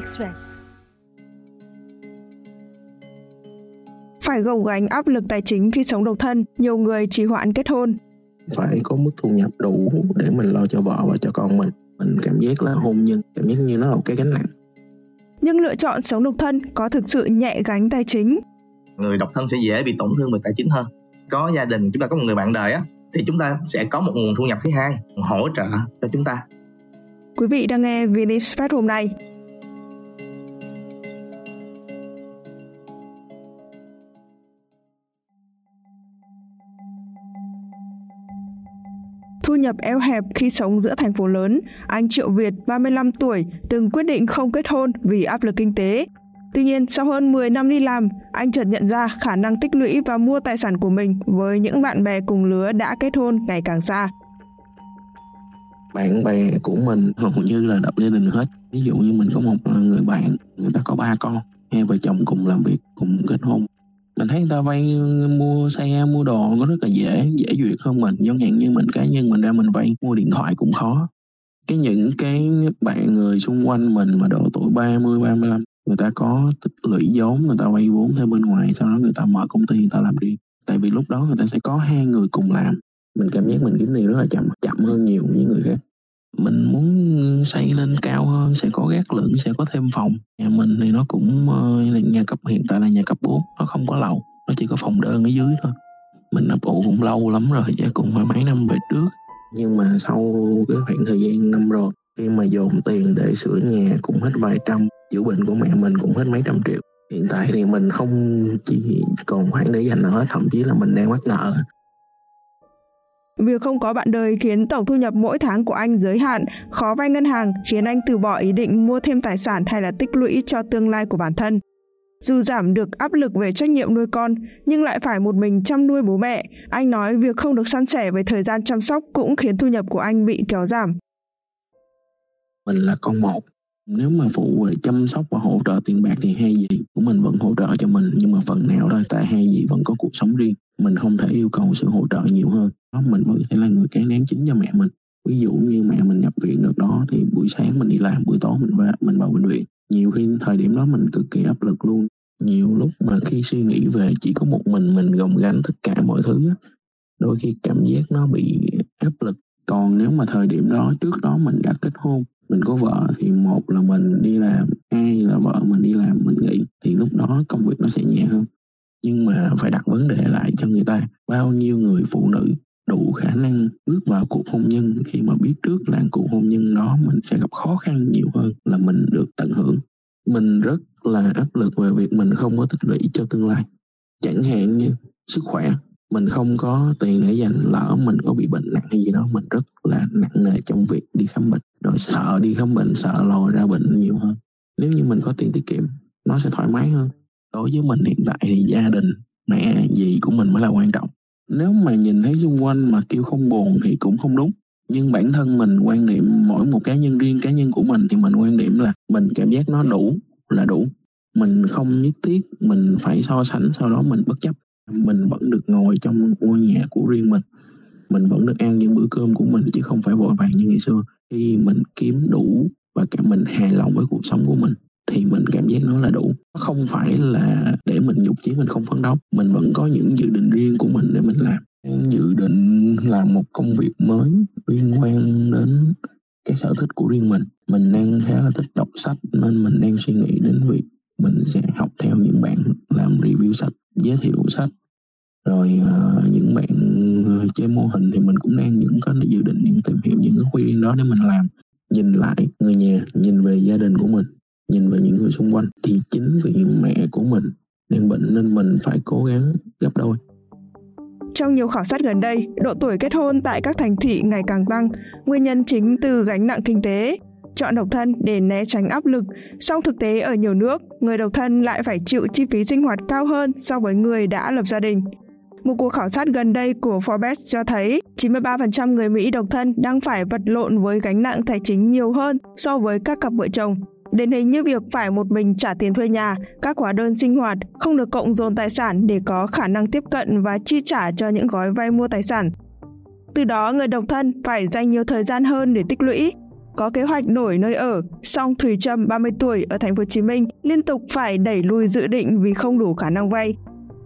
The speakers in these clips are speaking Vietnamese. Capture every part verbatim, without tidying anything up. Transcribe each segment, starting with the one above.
Express. Phải gồng gánh áp lực tài chính khi sống độc thân, nhiều người trì hoãn kết hôn. Phải có mức thu nhập đủ để mình lo cho vợ và cho con mình. Mình cảm giác là hôn nhân, cảm giác như nó là một cái gánh nặng. Nhưng lựa chọn sống độc thân có thực sự nhẹ gánh tài chính? Người độc thân sẽ dễ bị tổn thương về tài chính hơn. Có gia đình, chúng ta có một người bạn đời á, thì chúng ta sẽ có một nguồn thu nhập thứ hai hỗ trợ cho chúng ta. Quý vị đang nghe VinExpress hôm nay. Thu nhập eo hẹp khi sống giữa thành phố lớn, anh Triệu Việt, ba mươi lăm tuổi, từng quyết định không kết hôn vì áp lực kinh tế. Tuy nhiên, sau hơn mười năm đi làm, anh chợt nhận ra khả năng tích lũy và mua tài sản của mình với những bạn bè cùng lứa đã kết hôn ngày càng xa. Bạn bè của mình hầu như là lập gia đình hết. Ví dụ như mình có một người bạn, người ta có ba con, hai vợ chồng cùng làm việc, cùng kết hôn. Mình thấy người ta vay mua xe, mua đồ nó rất là dễ, dễ duyệt hơn mình. Giống như mình cá nhân mình ra mình vay mua điện thoại cũng khó. Cái những cái bạn người xung quanh mình mà độ tuổi ba mươi, ba mươi lăm, người ta có tích lũy vốn, người ta vay vốn theo bên ngoài, sau đó người ta mở công ty, người ta làm riêng. Tại vì lúc đó người ta sẽ có hai người cùng làm. Mình cảm giác mình kiếm tiền rất là chậm, chậm hơn nhiều những người khác. Mình muốn xây lên cao hơn, sẽ có gác lửng, sẽ có thêm phòng. Nhà mình thì nó cũng là nhà cấp, hiện tại là nhà cấp bốn, nó không có lầu, nó chỉ có phòng đơn ở dưới thôi. Mình ấp ủ cũng lâu lắm rồi, chắc cũng phải mấy năm về trước. Nhưng mà sau cái khoảng thời gian năm rồi, khi mà dồn tiền để sửa nhà cũng hết vài trăm, chữa bệnh của mẹ mình cũng hết mấy trăm triệu. Hiện tại thì mình không chỉ còn khoản để dành nữa hết, thậm chí là mình đang mắc nợ. Việc không có bạn đời khiến tổng thu nhập mỗi tháng của anh giới hạn, khó vay ngân hàng khiến anh từ bỏ ý định mua thêm tài sản hay là tích lũy cho tương lai của bản thân. Dù giảm được áp lực về trách nhiệm nuôi con, nhưng lại phải một mình chăm nuôi bố mẹ. Anh nói việc không được san sẻ về thời gian chăm sóc cũng khiến thu nhập của anh bị kéo giảm. Mình là con một. Nếu mà phụ về chăm sóc và hỗ trợ tiền bạc thì hai dì của mình vẫn hỗ trợ cho mình, nhưng mà phần nào thôi, tại hai dì vẫn có cuộc sống riêng. Mình không thể yêu cầu sự hỗ trợ nhiều hơn. Mình vẫn sẽ là người cán đáng chính cho mẹ mình. Ví dụ như mẹ mình nhập viện được đó thì buổi sáng mình đi làm, buổi tối mình vào, mình vào bệnh viện. Nhiều khi thời điểm đó mình cực kỳ áp lực luôn. Nhiều lúc mà khi suy nghĩ về chỉ có một mình mình gồng gánh tất cả mọi thứ, đôi khi cảm giác nó bị áp lực. Còn nếu mà thời điểm đó, trước đó mình đã kết hôn, mình có vợ thì một là mình đi làm, hai là vợ mình đi làm, mình nghỉ, thì lúc đó công việc nó sẽ nhẹ hơn. Nhưng mà phải đặt vấn đề lại cho người ta, bao nhiêu người phụ nữ đủ khả năng bước vào cuộc hôn nhân khi mà biết trước là cuộc hôn nhân đó mình sẽ gặp khó khăn nhiều hơn là mình được tận hưởng. Mình rất là áp lực về việc mình không có tích lũy cho tương lai. Chẳng hạn như sức khỏe, mình không có tiền để dành, lỡ mình có bị bệnh nặng hay gì đó, mình rất là nặng nề trong việc đi khám bệnh. Rồi sợ đi khám bệnh, sợ lòi ra bệnh nhiều hơn. Nếu như mình có tiền tiết kiệm, nó sẽ thoải mái hơn. Đối với mình hiện tại thì gia đình, mẹ, dì của mình mới là quan trọng. Nếu mà nhìn thấy xung quanh mà kêu không buồn thì cũng không đúng. Nhưng bản thân mình quan niệm, mỗi một cá nhân riêng, cá nhân của mình thì mình quan điểm là mình cảm giác nó đủ là đủ. Mình không nhất thiết mình phải so sánh, sau đó mình bất chấp. Mình vẫn được ngồi trong ngôi nhà của riêng mình. Mình vẫn được ăn những bữa cơm của mình, chứ không phải vội vàng như ngày xưa. Khi mình kiếm đủ và cả mình hài lòng với cuộc sống của mình thì mình cảm giác nó là đủ. Không phải là để mình nhục chí, mình không phấn đấu. Mình vẫn có những dự định riêng của mình để mình làm. Dự định làm một công việc mới liên quan đến cái sở thích của riêng mình. Mình đang khá là thích đọc sách, nên mình đang suy nghĩ đến việc mình sẽ học theo những bạn làm review sách, giới thiệu sách. Rồi uh, những bạn uh, chơi mô hình thì mình cũng đang những có dự định những tìm hiểu những cái khuyên riêng đó để mình làm. Nhìn lại người nhà, nhìn về gia đình của mình, nhìn về những người xung quanh, thì chính vì mẹ của mình đang bệnh nên mình phải cố gắng gấp đôi. Trong nhiều khảo sát gần đây, độ tuổi kết hôn tại các thành thị ngày càng tăng, nguyên nhân chính từ gánh nặng kinh tế. Chọn độc thân để né tránh áp lực, song thực tế ở nhiều nước, người độc thân lại phải chịu chi phí sinh hoạt cao hơn so với người đã lập gia đình. Một cuộc khảo sát gần đây của Forbes cho thấy chín mươi ba phần trăm người Mỹ độc thân đang phải vật lộn với gánh nặng tài chính nhiều hơn so với các cặp vợ chồng. Điển hình như việc phải một mình trả tiền thuê nhà, các hóa đơn sinh hoạt, không được cộng dồn tài sản để có khả năng tiếp cận và chi trả cho những gói vay mua tài sản. Từ đó, người độc thân phải dành nhiều thời gian hơn để tích lũy. có kế hoạch đổi nơi ở, song Thùy Trâm, ba mươi tuổi, ở thành phố Hồ Chí Minh liên tục phải đẩy lùi dự định vì không đủ khả năng vay.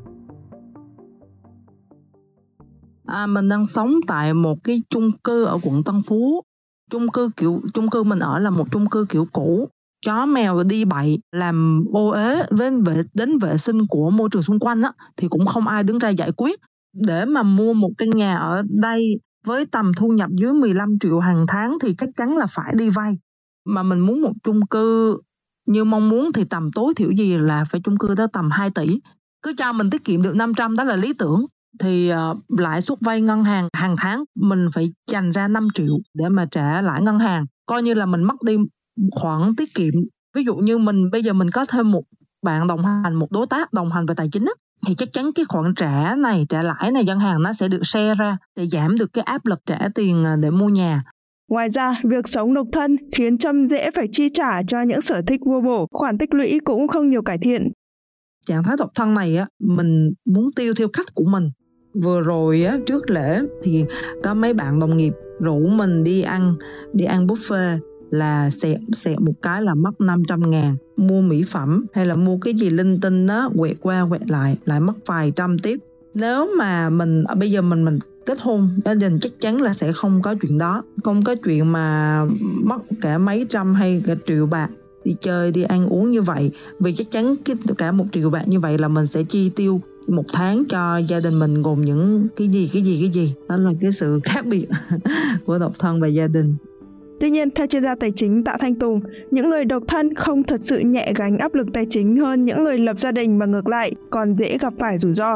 À, mình đang sống tại một cái chung cư ở quận Tân Phú. Chung cư kiểu chung cư mình ở là một chung cư kiểu cũ. Chó mèo đi bậy, làm ô uế đến vệ, đến vệ sinh của môi trường xung quanh á, thì cũng không ai đứng ra giải quyết. Để mà mua một căn nhà ở đây với tầm thu nhập dưới mười lăm triệu hàng tháng thì chắc chắn là phải đi vay. Mà mình muốn một chung cư như mong muốn thì tầm tối thiểu gì là phải chung cư tới tầm hai tỷ. Cứ cho mình tiết kiệm được năm trăm, đó là lý tưởng. Thì uh, lãi suất vay ngân hàng hàng tháng mình phải dành ra năm triệu để mà trả lãi ngân hàng. Coi như là mình mất đi khoản tiết kiệm. Ví dụ như mình bây giờ mình có thêm một bạn đồng hành, một đối tác đồng hành về tài chính á, thì chắc chắn cái khoản trả này, trả lãi này ngân hàng nó sẽ được share ra để giảm được cái áp lực trả tiền để mua nhà. Ngoài ra, việc sống độc thân khiến Trâm dễ phải chi trả cho những sở thích vô bổ, khoản tích lũy cũng không nhiều cải thiện. Trạng thái độc thân này á, mình muốn tiêu theo cách của mình. Vừa rồi á, trước lễ thì có mấy bạn đồng nghiệp rủ mình đi ăn, đi ăn buffet là xẹt xẹt một cái là mất năm trăm ngàn. Mua mỹ phẩm hay là mua cái gì linh tinh đó, quẹt qua quẹt lại, lại mất vài trăm tiếp. Nếu mà mình bây giờ mình mình kết hôn, gia đình chắc chắn là sẽ không có chuyện đó. Không có chuyện mà mất cả mấy trăm hay cả triệu bạc đi chơi, đi ăn uống như vậy. Vì chắc chắn cái cả một triệu bạc như vậy là mình sẽ chi tiêu một tháng cho gia đình mình gồm những cái gì, cái gì, cái gì. Đó là cái sự khác biệt của độc thân và gia đình. Tuy nhiên, theo chuyên gia tài chính Tạ Thanh Tùng, những người độc thân không thật sự nhẹ gánh áp lực tài chính hơn những người lập gia đình, mà ngược lại còn dễ gặp phải rủi ro.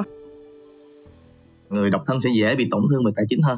Người độc thân sẽ dễ bị tổn thương về tài chính hơn,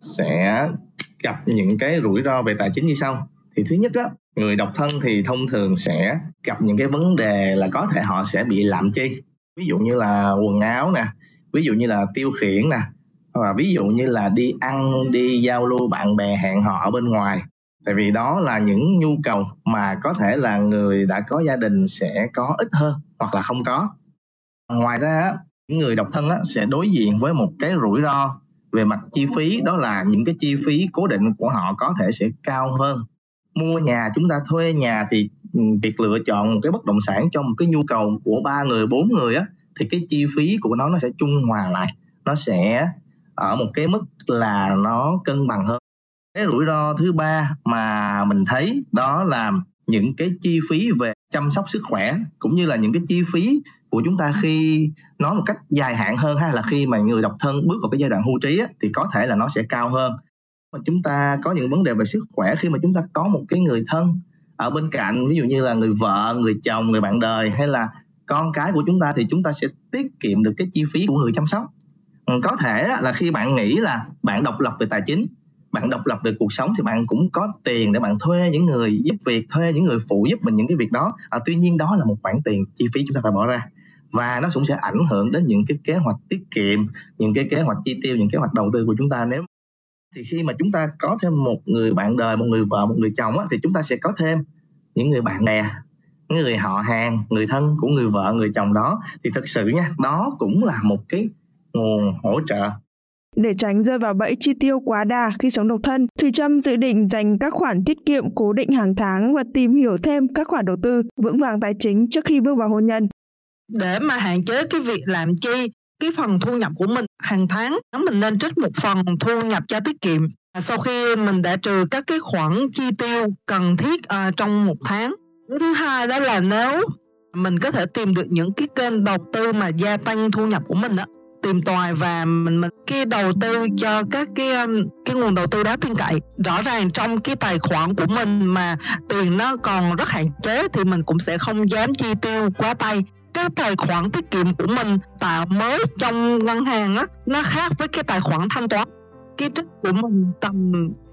sẽ gặp những cái rủi ro về tài chính như sau. Thì thứ nhất á, người độc thân thì thông thường sẽ gặp những cái vấn đề là có thể họ sẽ bị lạm chi. Ví dụ như là quần áo nè, ví dụ như là tiêu khiển nè, hoặc là ví dụ như là đi ăn, đi giao lưu bạn bè, hẹn hò ở bên ngoài. Tại vì đó là những nhu cầu mà có thể là người đã có gia đình sẽ có ít hơn hoặc là không có. Ngoài ra, những người độc thân sẽ đối diện với một cái rủi ro về mặt chi phí, đó là những cái chi phí cố định của họ có thể sẽ cao hơn. Mua nhà, chúng ta thuê nhà thì việc lựa chọn một cái bất động sản cho một cái nhu cầu của ba người, bốn người á, thì cái chi phí của nó nó sẽ trung hòa lại, nó sẽ ở một cái mức là nó cân bằng hơn. Cái rủi ro thứ ba mà mình thấy đó là những cái chi phí về chăm sóc sức khỏe, cũng như là những cái chi phí của chúng ta khi nói một cách dài hạn hơn, hay là khi mà người độc thân bước vào cái giai đoạn hưu trí á, thì có thể là nó sẽ cao hơn. Mà chúng ta có những vấn đề về sức khỏe khi mà chúng ta có một cái người thân ở bên cạnh, ví dụ như là người vợ, người chồng, người bạn đời hay là con cái của chúng ta, thì chúng ta sẽ tiết kiệm được cái chi phí của người chăm sóc. Có thể là khi bạn nghĩ là bạn độc lập về tài chính, bạn độc lập về cuộc sống, thì bạn cũng có tiền để bạn thuê những người giúp việc, thuê những người phụ giúp mình những cái việc đó. À, tuy nhiên đó là một khoản tiền chi phí chúng ta phải bỏ ra, và nó cũng sẽ ảnh hưởng đến những cái kế hoạch tiết kiệm, những cái kế hoạch chi tiêu, những kế hoạch đầu tư của chúng ta. Nếu thì khi mà chúng ta có thêm một người bạn đời, một người vợ, một người chồng á, thì chúng ta sẽ có thêm những người bạn bè, những người họ hàng, người thân của người vợ, người chồng đó. Thì thực sự nha, đó cũng là một cái nguồn hỗ trợ. Để tránh rơi vào bẫy chi tiêu quá đà khi sống độc thân, Thùy Trâm dự định dành các khoản tiết kiệm cố định hàng tháng và tìm hiểu thêm các khoản đầu tư vững vàng tài chính trước khi bước vào hôn nhân. Để mà hạn chế cái việc làm chi, cái phần thu nhập của mình hàng tháng, mình nên trích một phần thu nhập cho tiết kiệm. Sau khi mình đã trừ các cái khoản chi tiêu cần thiết uh, trong một tháng. Thứ hai đó là nếu mình có thể tìm được những cái kênh đầu tư mà gia tăng thu nhập của mình đó, tìm tòi và mình mình cái đầu tư cho các cái cái nguồn đầu tư đó tin cậy. Rõ ràng trong cái tài khoản của mình mà tiền nó còn rất hạn chế thì mình cũng sẽ không dám chi tiêu quá tay. Cái tài khoản tiết kiệm của mình tạo mới trong ngân hàng á, nó khác với cái tài khoản thanh toán. Cái trích của mình tầm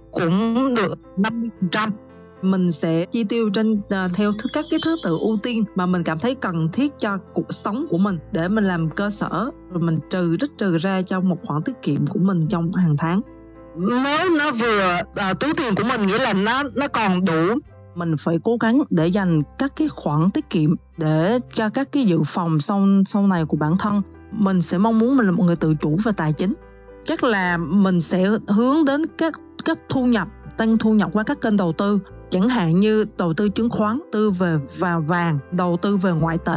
cũng được năm mươi phần trăm. Mình sẽ chi tiêu trên uh, theo thứ, các cái thứ tự ưu tiên mà mình cảm thấy cần thiết cho cuộc sống của mình, để mình làm cơ sở, rồi mình trừ trích trừ ra trong một khoản tiết kiệm của mình trong hàng tháng. Nếu nó vừa uh, túi tiền của mình, nghĩa là nó nó còn đủ, mình phải cố gắng để dành các cái khoản tiết kiệm để cho các cái dự phòng sau sau này của bản thân. Mình sẽ mong muốn mình là một người tự chủ về tài chính. Chắc là mình sẽ hướng đến các các thu nhập tăng thu nhập qua các kênh đầu tư, chẳng hạn như đầu tư chứng khoán, tư về và vàng, đầu tư về ngoại tệ.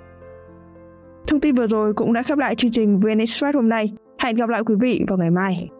Thông tin vừa rồi cũng đã khép lại chương trình vê en Express hôm nay. Hẹn gặp lại quý vị vào ngày mai.